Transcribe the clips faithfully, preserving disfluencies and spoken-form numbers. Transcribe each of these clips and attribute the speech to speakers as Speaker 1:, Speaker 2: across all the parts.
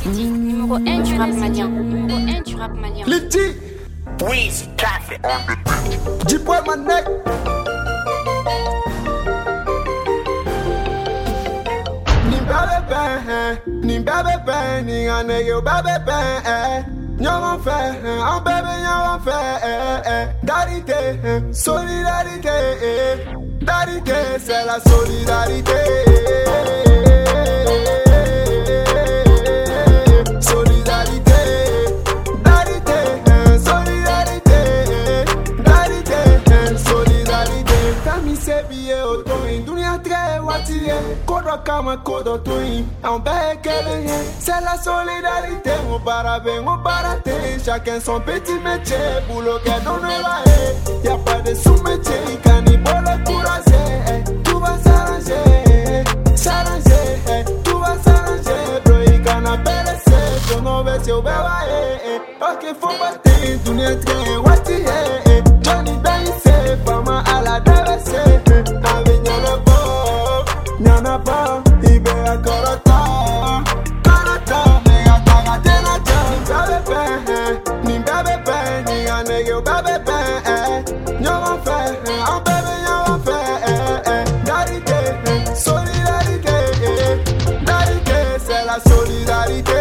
Speaker 1: Didi, numéro un du rap malien. Numéro un du rap malien.
Speaker 2: Litty,
Speaker 3: Weezy Café.
Speaker 2: G-Boy my neck. Ni babe ben, ni babe ben, ni un nègre babe ben. Y'en fait, un bébé y'en fait. Darité, solidarité. Darité, c'est la solidarité. Kodo kama kodo toin, on paie qu'elle c'est la solidarité, on parabé, on parate, chacun son petit métier, boulot qu'elle donne la haie, y'a pas de sous-métier, cannibale courageux, tout va s'arranger, s'arranger, tout va s'arranger, bro, il can appeler c'est, ton nom va se oublier, ok, faut battre, tout n'est très wati, Johnny Dance, fama à la D V C, avec le bon. Nyana pa, ibe a korota Korota, nega taga tena jan Ni babe pen, ni a nege babe pen Nyawan fe, an bebe nyawan fe Darité, solidarité Darité, c'est la solidarité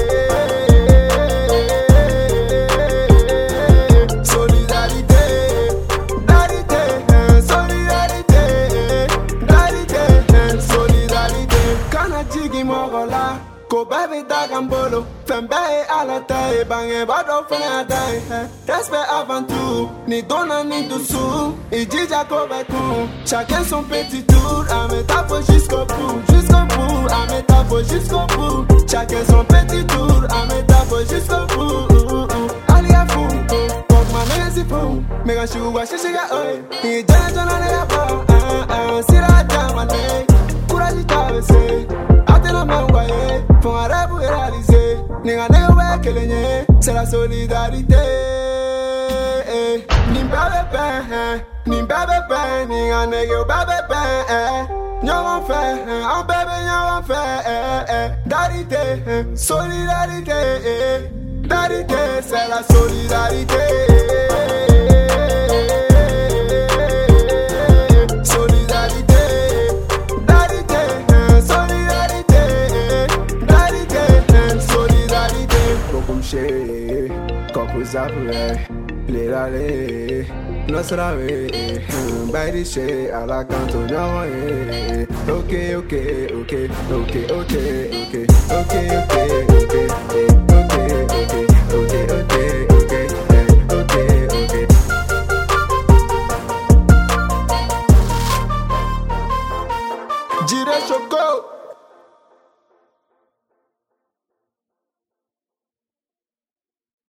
Speaker 2: Ko baby dagambolo, fembe à la taille, bangé bado fene taille. Respect avant tout, ni donna ni dessous. Et dit Jacob coup, chacun son petit tour. À métaphore jusqu'au bout, jusqu'au bout. À métaphore jusqu'au bout. Chacun son petit tour. À métaphore jusqu'au bout. Ali a fou, porte ma nègre si fou. Mais quand je suis ouah, je suis ga oi. Et jana jana nègre ba, ah ah. Si la dame nègre, courage t'avesse. Atena m'envoyer. Pour un rêve réalisé, n'y'a pas que c'est la solidarité. Ni babe ben, ni babe ben, ni un nègre babe ben. Y'en fait, un bébé y'en fait. Darité, solidarité. Darité, c'est la solidarité. Après, les râler, nos râler, bail chez à la cantonne. Ok, ok, ok, ok, ok, ok, ok, ok, ok, ok, ok, ok, ok, ok. Jire Choco.